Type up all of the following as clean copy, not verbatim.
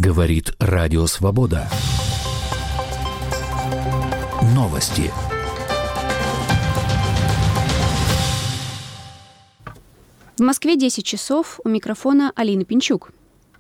Говорит Радио Свобода. Новости. В Москве 10 часов. У микрофона Алина Пинчук.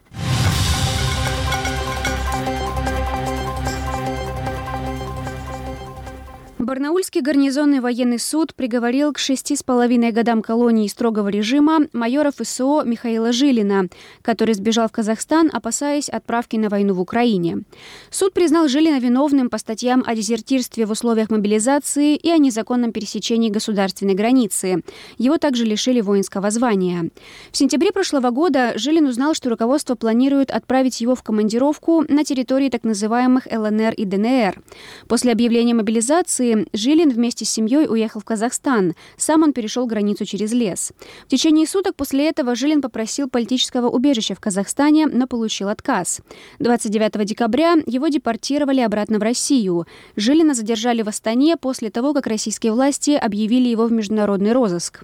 Барнаульский гарнизонный военный суд приговорил к 6,5 годам колонии строгого режима майора ФСО Михаила Жилина, который сбежал в Казахстан, опасаясь отправки на войну в Украине. Суд признал Жилина виновным по статьям о дезертирстве в условиях мобилизации и о незаконном пересечении государственной границы. Его также лишили воинского звания. В сентябре прошлого года Жилин узнал, что руководство планирует отправить его в командировку на территории так называемых ЛНР и ДНР. После объявления мобилизации Жилин вместе с семьей уехал в Казахстан. Сам он перешел границу через лес. В течение суток после этого Жилин попросил политического убежища в Казахстане, но получил отказ. 29 декабря его депортировали обратно в Россию. Жилина задержали в Астане после того, как российские власти объявили его в международный розыск.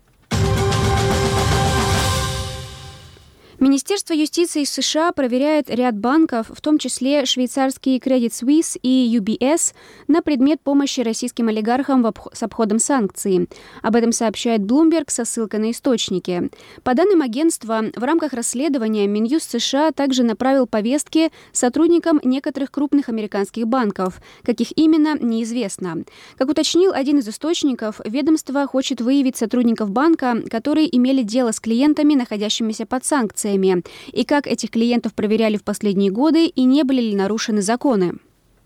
Министерство юстиции США проверяет ряд банков, в том числе швейцарские Credit Suisse и UBS, на предмет помощи российским олигархам с обходом санкций. Об этом сообщает Bloomberg со ссылкой на источники. По данным агентства, в рамках расследования Минюст США также направил повестки сотрудникам некоторых крупных американских банков. Каких именно, неизвестно. Как уточнил один из источников, ведомство хочет выявить сотрудников банка, которые имели дело с клиентами, находящимися под санкциями, и как этих клиентов проверяли в последние годы и не были ли нарушены законы.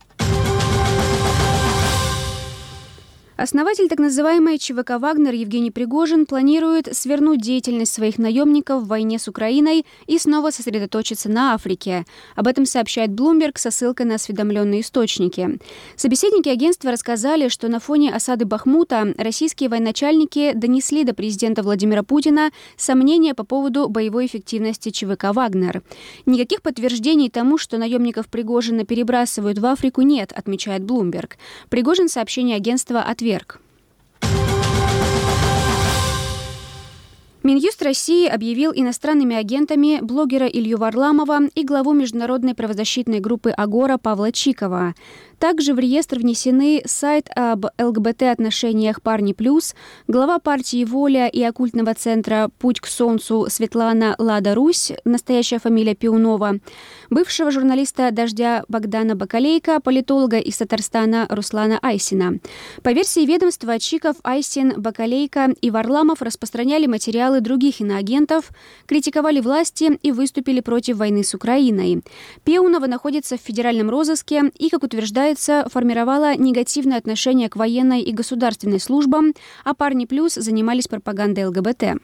Основатель так называемой ЧВК «Вагнер» Евгений Пригожин планирует свернуть деятельность своих наемников в войне с Украиной и снова сосредоточиться на Африке. Об этом сообщает Bloomberg со ссылкой на осведомленные источники. Собеседники агентства рассказали, что на фоне осады Бахмута российские военачальники донесли до президента Владимира Путина сомнения по поводу боевой эффективности ЧВК «Вагнер». Никаких подтверждений тому, что наемников Пригожина перебрасывают в Африку, нет, отмечает Bloomberg. Пригожин сообщение агентства отверг. Минюст России объявил иностранными агентами блогера Илью Варламова и главу международной правозащитной группы «Агора» Павла Чикова. Также в реестр внесены сайт об ЛГБТ-отношениях «Парни Плюс», глава партии «Воля» и оккультного центра «Путь к солнцу» Светлана Лада Русь, настоящая фамилия Пиунова, бывшего журналиста «Дождя» Богдана Бакалейка, политолога из Татарстана Руслана Айсина. По версии ведомства, Чиков, Айсин, Бакалейка и Варламов распространяли материалы других иноагентов, критиковали власти и выступили против войны с Украиной. Пиунова находится в федеральном розыске и, как утверждается, формировала негативное отношение к военной и государственной службам, а «Парни Плюс» занимались пропагандой ЛГБТ.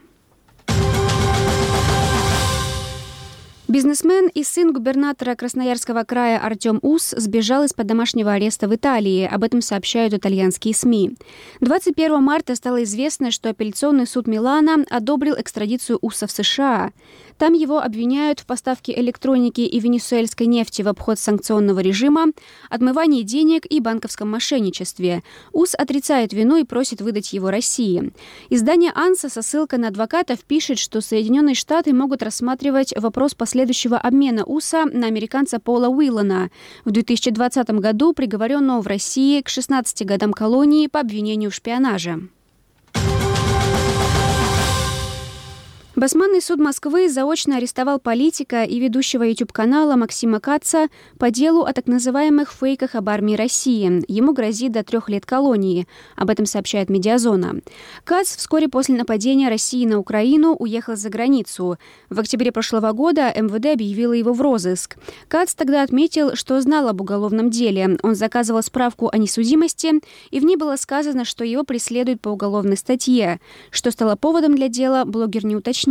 Бизнесмен и сын губернатора Красноярского края Артем Ус сбежал из-под домашнего ареста в Италии. Об этом сообщают итальянские СМИ. 21 марта стало известно, что апелляционный суд Милана одобрил экстрадицию Уса в США. Там его обвиняют в поставке электроники и венесуэльской нефти в обход санкционного режима, отмывании денег и банковском мошенничестве. Ус отрицает вину и просит выдать его России. Издание «Анса» со ссылкой на адвокатов пишет, что Соединенные Штаты могут рассматривать вопрос последующего обмена Уса на американца Пола Уиллана, в 2020 году приговоренного в России к 16 годам колонии по обвинению в шпионаже. Басманный суд Москвы заочно арестовал политика и ведущего YouTube-канала Максима Каца по делу о так называемых фейках об армии России. Ему грозит до 3 лет колонии. Об этом сообщает «Медиазона». Кац вскоре после нападения России на Украину уехал за границу. В октябре прошлого года МВД объявило его в розыск. Кац тогда отметил, что знал об уголовном деле. Он заказывал справку о несудимости, и в ней было сказано, что его преследуют по уголовной статье. Что стало поводом для дела, блогер не уточнил.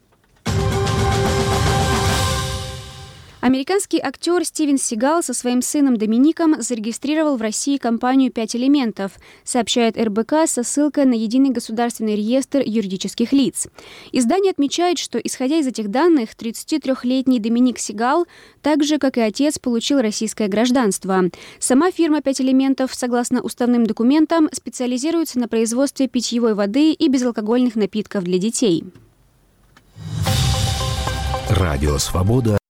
Американский актер Стивен Сигал со своим сыном Домиником зарегистрировал в России компанию «5 элементов», сообщает РБК со ссылкой на Единый государственный реестр юридических лиц. Издание отмечает, что, исходя из этих данных, 33-летний Доминик Сигал, так же, как и отец, получил российское гражданство. Сама фирма «5 элементов», согласно уставным документам, специализируется на производстве питьевой воды и безалкогольных напитков для детей. Радио «Свобода».